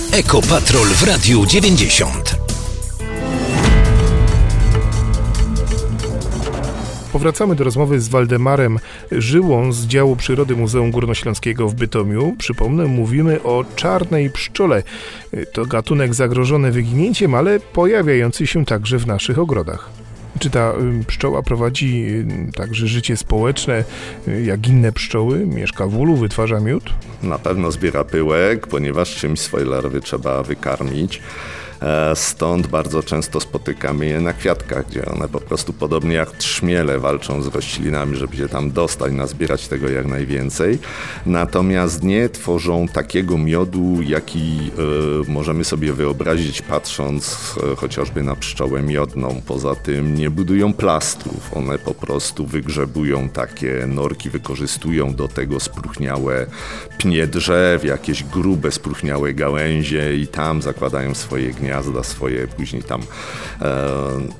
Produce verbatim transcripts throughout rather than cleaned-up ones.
Ekopatrol w Radiu dziewięćdziesiąt. Powracamy do rozmowy z Waldemarem Żyłą z działu przyrody Muzeum Górnośląskiego w Bytomiu. Przypomnę, mówimy o czarnej pszczole. To gatunek zagrożony wyginięciem, ale pojawiający się także w naszych ogrodach. Czy ta pszczoła prowadzi także życie społeczne, jak inne pszczoły? Mieszka w ulu, wytwarza miód? Na pewno zbiera pyłek, ponieważ czymś swoje larwy trzeba wykarmić. Stąd bardzo często spotykamy je na kwiatkach, gdzie one po prostu podobnie jak trzmiele walczą z roślinami, żeby się tam dostać, nazbierać tego jak najwięcej. Natomiast nie tworzą takiego miodu, jaki y, możemy sobie wyobrazić, patrząc y, chociażby na pszczołę miodną. Poza tym nie budują plastrów, one po prostu wygrzebują takie norki, wykorzystują do tego spróchniałe pnie drzew, jakieś grube, spróchniałe gałęzie i tam zakładają swoje gniazda. gniazda swoje, później tam, e,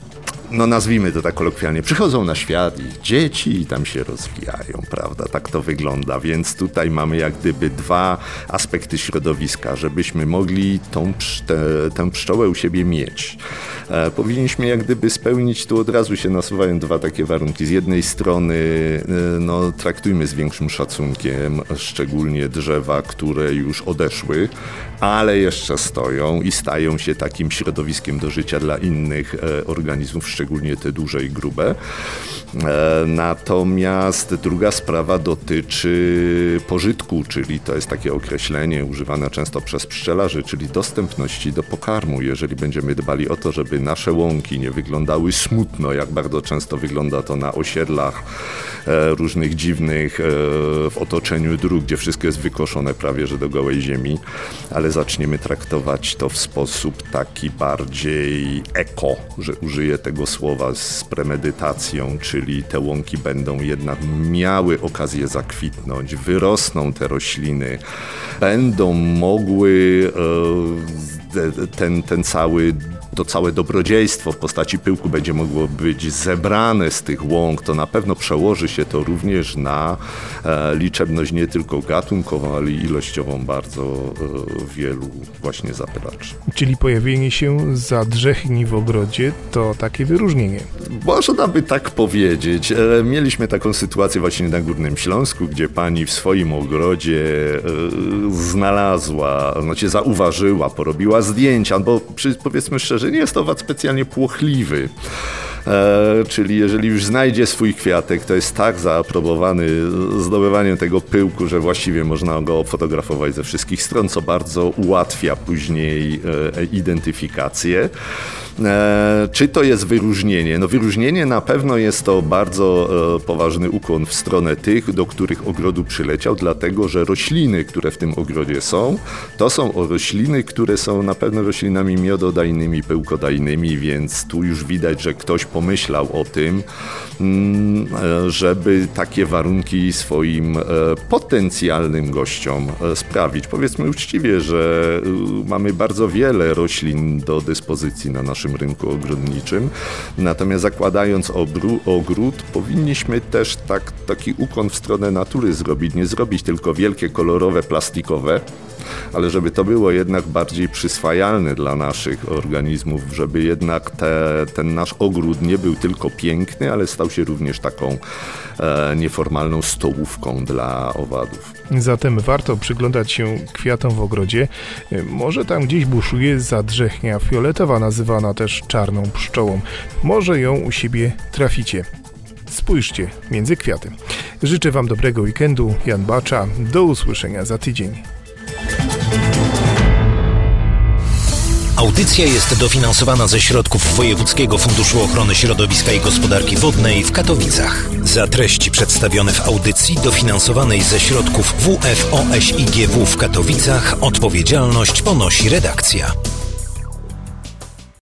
no nazwijmy to tak kolokwialnie, przychodzą na świat ich dzieci i tam się rozwijają, prawda? Tak to wygląda, więc tutaj mamy jak gdyby dwa aspekty środowiska, żebyśmy mogli tą tę, tę pszczołę u siebie mieć. E, powinniśmy jak gdyby spełnić, tu od razu się nasuwają dwa takie warunki. Z jednej strony e, no, traktujmy z większym szacunkiem, szczególnie drzewa, które już odeszły, ale jeszcze stoją i stają się takim środowiskiem do życia dla innych e, organizmów, szczególnie te duże i grube. E, natomiast druga sprawa dotyczy pożytku, czyli to jest takie określenie używane często przez pszczelarzy, czyli dostępności do pokarmu. Jeżeli będziemy dbali o to, żeby nasze łąki nie wyglądały smutno, jak bardzo często wygląda to na osiedlach e, różnych dziwnych, e, w otoczeniu dróg, gdzie wszystko jest wykoszone prawie że do gołej ziemi, ale zaczniemy traktować to w sposób taki bardziej eko, że użyję tego słowa z premedytacją, czyli te łąki będą jednak miały okazję zakwitnąć, wyrosną te rośliny, będą mogły e, ten, ten cały to całe dobrodziejstwo w postaci pyłku będzie mogło być zebrane z tych łąk, to na pewno przełoży się to również na e, liczebność nie tylko gatunkową, ale i ilościową bardzo e, wielu właśnie zapylaczy. Czyli pojawienie się zadrzechni w ogrodzie to takie wyróżnienie. Można by tak powiedzieć. E, mieliśmy taką sytuację właśnie na Górnym Śląsku, gdzie pani w swoim ogrodzie e, znalazła, znaczy zauważyła, porobiła zdjęcia, bo przy, powiedzmy szczerze, nie jest to owad specjalnie płochliwy. E, czyli jeżeli już znajdzie swój kwiatek, to jest tak zaaprobowany zdobywaniem tego pyłku, że właściwie można go fotografować ze wszystkich stron, co bardzo ułatwia później e, identyfikację. E, czy to jest wyróżnienie? No wyróżnienie na pewno jest to bardzo e, poważny ukłon w stronę tych, do których ogrodu przyleciał, dlatego że rośliny, które w tym ogrodzie są, to są rośliny, które są na pewno roślinami miododajnymi, pyłkodajnymi, więc tu już widać, że ktoś pomyślał o tym, mm, żeby takie warunki swoim e, potencjalnym gościom e, sprawić. Powiedzmy uczciwie, że e, mamy bardzo wiele roślin do dyspozycji na naszym rynku ogrodniczym. Natomiast zakładając obru, ogród, powinniśmy też tak, taki ukłon w stronę natury zrobić. Nie zrobić tylko wielkie, kolorowe, plastikowe, ale żeby to było jednak bardziej przyswajalne dla naszych organizmów, żeby jednak te, ten nasz ogród nie był tylko piękny, ale stał się również taką e, nieformalną stołówką dla owadów. Zatem warto przyglądać się kwiatom w ogrodzie. Może tam gdzieś buszuje zadrzechnia fioletowa, nazywana też czarną pszczołą. Może ją u siebie traficie. Spójrzcie między kwiaty. Życzę Wam dobrego weekendu. Jan Bacza. Do usłyszenia za tydzień. Audycja jest dofinansowana ze środków Wojewódzkiego Funduszu Ochrony Środowiska i Gospodarki Wodnej w Katowicach. Za treści przedstawione w audycji dofinansowanej ze środków W F O S I G W w Katowicach odpowiedzialność ponosi redakcja.